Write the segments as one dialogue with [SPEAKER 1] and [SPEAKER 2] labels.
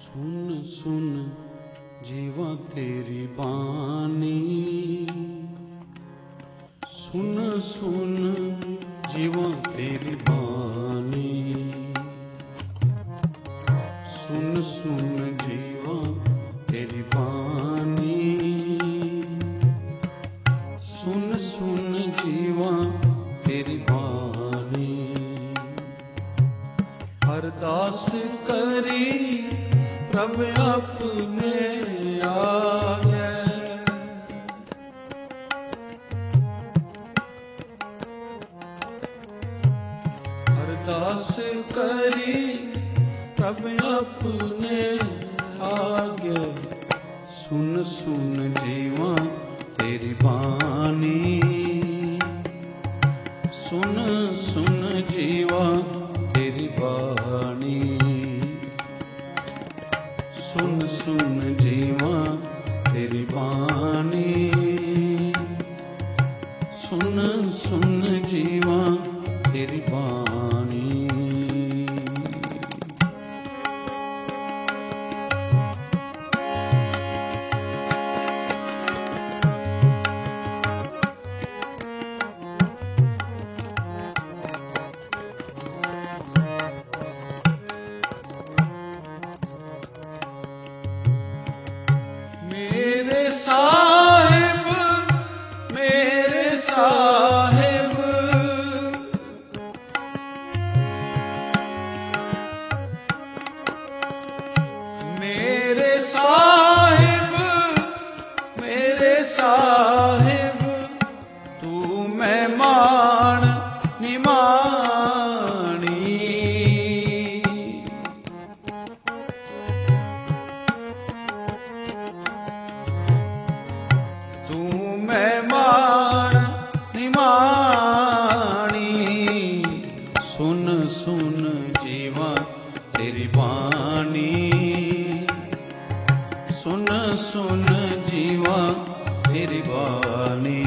[SPEAKER 1] सुन सुन जीवा तेरी बानी, सुन सुन जीवा तेरी बानी, सुन सुन जीवा तेरी बानी, सुन सुन जीवा तेरी बानी। अरदास करी प्रभ अपने आगे, अरदास करी प्रभ अपने आगे, सुन सुन जीवा तेरी बानी, सुन सुन जीवा तेरी बानी, सुन सुन जीवा तेरी बानी, सुन सुन जीवा तेरी बानी। मेरे साहिब, मेरे साहिब, मेरे साहिब, मेरे साहिब, तू मेहमान निमानी, तू मेहमान निमानी, सुन सुन जीवा तेरी बानी, सुन सुन जीवा तेरी बानी,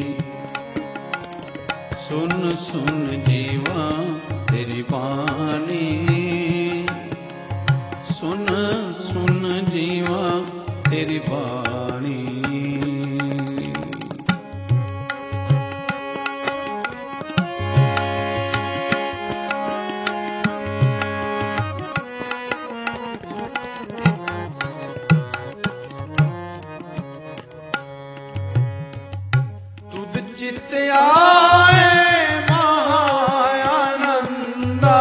[SPEAKER 1] सुन सुन जीवा तेरी बानी, सुन सुन जीवा तेरी बानी। चित आए महानंदा,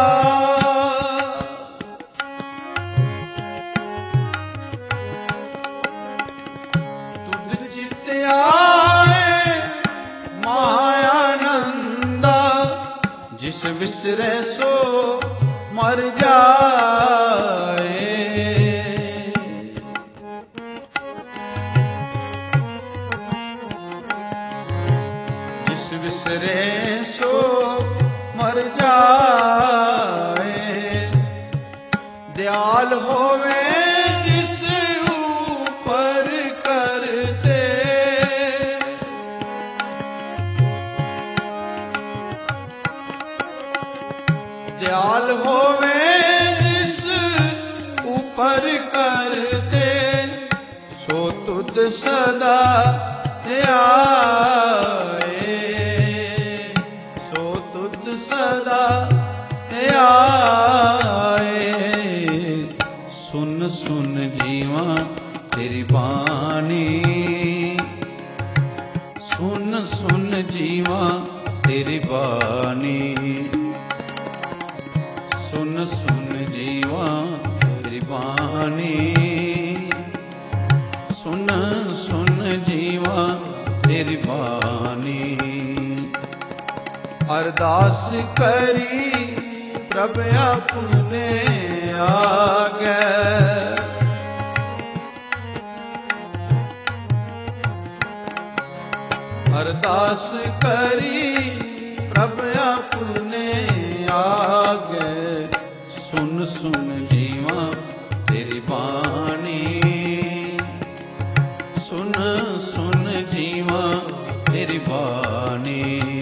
[SPEAKER 1] तुझ चित आए महानंदा, जिस विसरे सो मर जाए, जिस विसरे सो मर जाए, दयाल होवे जिस ऊपर करते, दयाल होवे जिस ऊपर करते, सो तुद सदा आए, सो तुद सदा आए, सुन सुन जीवा तेरी बानी, सुन सुन जीवा तेरी बानी, सुन सुन जीवा तेरी बानी, सुन सुन जीवा तेरी बानी। अरदास करी प्रभ अपने आगे, अरदास करी प्रभ अपने आगे, सुन सुन जीवा तेरी बानी, सुन सुन जीवा तेरी बानी,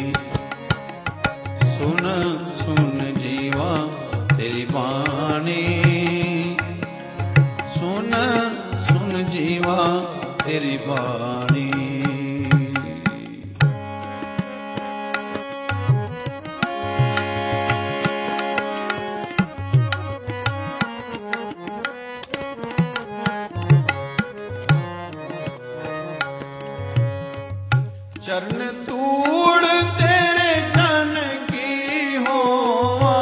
[SPEAKER 1] सुन सुन जीवा तेरी बानी, ਤੇਰੀ ਬਾਣੀ। ਚਰਨ ਧੂੜ ਤੇਰੇ ਜਨ ਕੀ ਹੋਵਾ,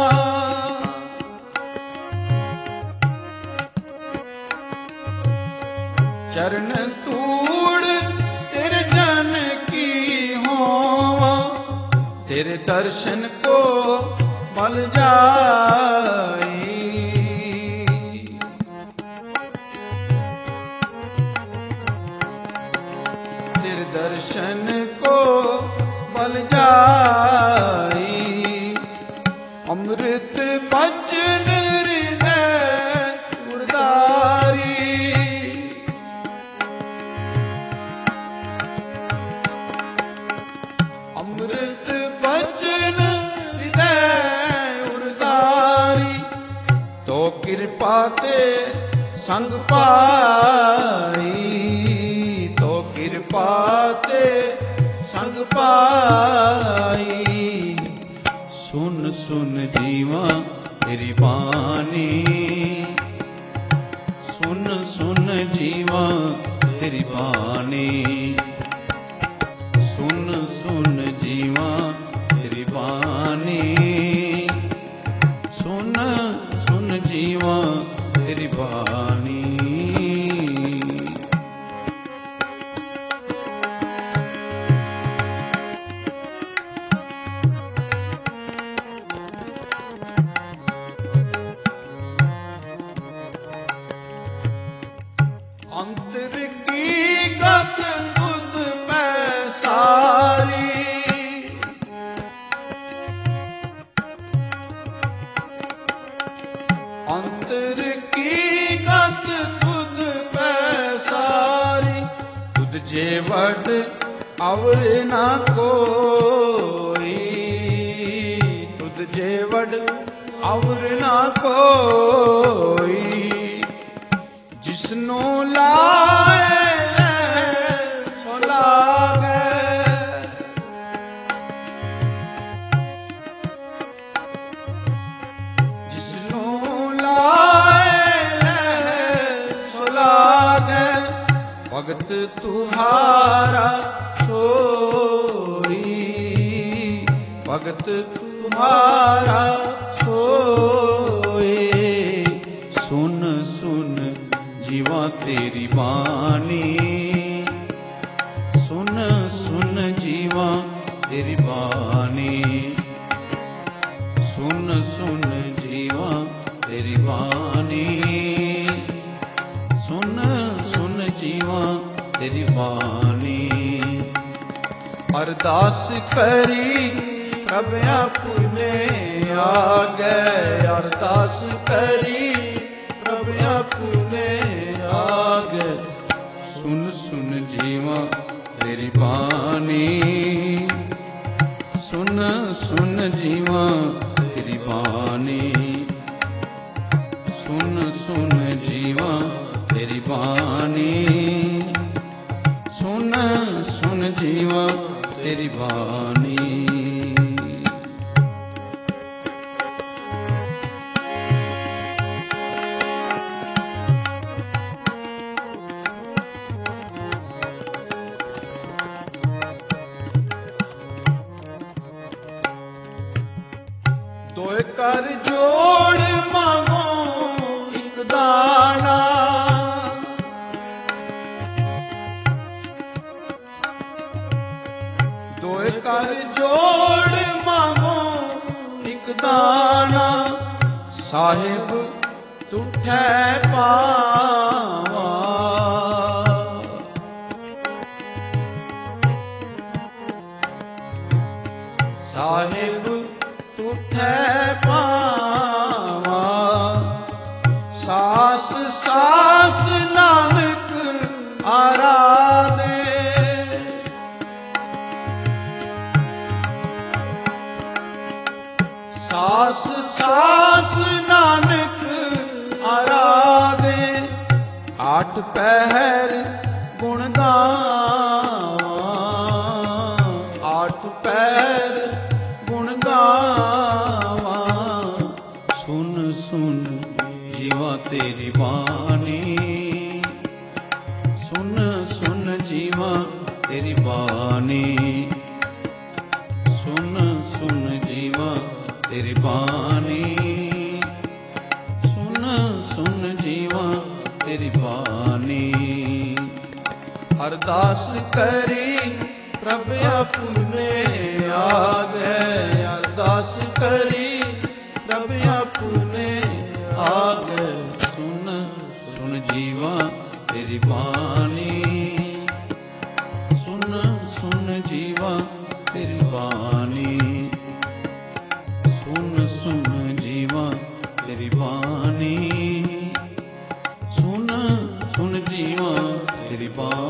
[SPEAKER 1] ਚਰਨ ਧੂੜ ਤੇਰੇ ਜਨ ਕੀ ਹੋਵਾ, ਤੇਰੇ ਦਰਸ਼ਨ ਕੋ ਮਲ ਜਾਈ, ਤੇਰੇ ਦਰਸ਼ਨ ਕੋ ਬਲ ਜਾਈ। ਅੰਮ੍ਰਿਤ ਬਚਨ ਹਿਰਦੈ ਗੁਰਦਾਰੀ, ਅੰਮ੍ਰਿਤ ਬਚਨ ਹਿਰਦੈ ਗੁਰਦਾਰੀ, ਤੋ ਕਿਰਪਾ ਤੇ ਸੰਗ ਪਾਈ, ਤੋ ਕਿਰਪਾ ਤੇ ਸੰਗ ਪਾਈ। ਸੁਨ ਸੁਨ ਜੀਵਾ ਤੇਰੀ ਬਾਣੀ, ਸੁਨ ਸੁਨ ਜੀਵਾ ਤੇਰੀ ਬਾਣੀ, ਸੁਨ ਸੁਨ ਜੀਵਾ ਤੇਰੀ ਬਾਣੀ, ਸੁਨ ਸੁਨ ਜੀਵਾ ਤੇਰੀ ਬਾਣੀ। ਅੰਤਰ ਕੀ ਗਤ ਤੁਧ ਮੈਂ ਸਾਰੀ, ਅੰਤਰ ਕੀ ਗਤ ਤੁਧ ਮੈਂ ਸਾਰੀ, ਤੁਧ ਜੇ ਵਡ ਅਵਰ ਨਾ ਕੋਈ, ਤੁਧ ਜੇ ਵਡ ਅਵਰ ਨਾ ਕੋਈ, ਜਿਸਨੂੰ ਲਾਏ ਲੈ ਸੋ ਲਾਗੇ, ਜਿਸਨੂੰ ਲਾਏ ਲੈ ਸੋ ਲਾਗੇ, ਭਗਤ ਤੁਹਾਰਾ ਸੋਈ, ਭਗਤ ਤੁਹਾਰਾ ਸੋਏ। ਸੁਨ ਸੁਨ ਜੀਵਾ ਤੇਰੀ ਬਾਣੀ, ਸੁਨ ਸੁਨ ਜੀਵਾ ਤੇਰੀ ਬਾਣੀ, ਸੁਨ ਸੁਨ ਜੀਵਾ ਤੇਰੀ ਬਾਣੀ, ਸੁਨ ਸੁਨ ਜੀਵਾ ਤੇਰੀ ਬਾਣੀ। ਅਰਦਾਸ ਕਰੀ ਪ੍ਰਭ ਆਪਣੇ ਆਗੇ, ਅਰਦਾਸ ਕਰੀ ਪ੍ਰਭ ਆਪਣੇ ਆਗੇ, ਸੁਨ ਸੁਨ ਜੀਵਾ ਤੇਰੀ ਬਾਣੀ, ਸੁਨ ਸੁਨ ਜੀਵਾ ਤੇਰੀ ਬਾਣੀ, ਸੁਨ ਸੁਨ ਜੀਵਾ ਤੇਰੀ ਬਾਣੀ, ਸੁਨ ਸੁਨ ਜੀਵਾ ਤੇਰੀ ਬਾਣੀ। ਦੋਏ ਕਰ ਜੋੜ ਮੰਗੋ ਇੱਕ ਦਾਣਾ, ਦੋਏ ਕਰ ਜੋੜ ਮੰਗੋ ਇੱਕ ਦਾਣਾ, ਸਾਹਿਬ ਤੁਠੈ ਪਾਵਾ, ਸਾਹਿਬ ਤੁਠੈ ਪਾਵਾ, ਸਾਸ ਸਾਸ ਨਾਨਕ ਆਰਾਧੇ, ਸਾਸ ਸਾਸ ਨਾਨਕ ਆਰਾਧੇ, ਆਠ ਪਹਿਰ ਗੁਣ ਗਾਵਾਂ, ਆਠ ਪੈਰ ਗੁਣ ਗਾਵਾਂ। ਸੁਨ ਸੁਨ ਜੀਵਾ ਤੇਰੀ ਬਾਣੀ, ਸੁਨ ਸੁਨ ਜੀਵਾ ਤੇਰੀ ਬਾਣੀ, ਸੁਨ ਸੁਨ ਜੀਵਾ ਤੇਰੀ ਬਾਣੀ, ਸੁਨ ਸੁਨ ਜੀਵਾ ਤੇਰੀ ਬਾਣੀ। ਅਰਦਾਸ ਕਰੀ ਪ੍ਰਭ ਆਪੁਨੇ ਆਗੇ, ਅਰਦਾਸ ਕਰੀ ਪ੍ਰਭ ਆਪੁਨੇ ਆਗੇ। ਸੁਨ ਸੁਨ ਜੀਵਾ ਤੇਰੀ ਬਾਣੀ, ਸੁਨ ਸੁਨ ਜੀਵਾ ਤੇਰੀ ਬਾਣੀ, ਸੁਨ ਸੁਨ ਜੀਵਾ ਤੇਰੀ ਬਾਣੀ, ਸੁਨ ਸੁਨ ਜੀਵਾ ਤੇਰੀ ਬਾਣੀ।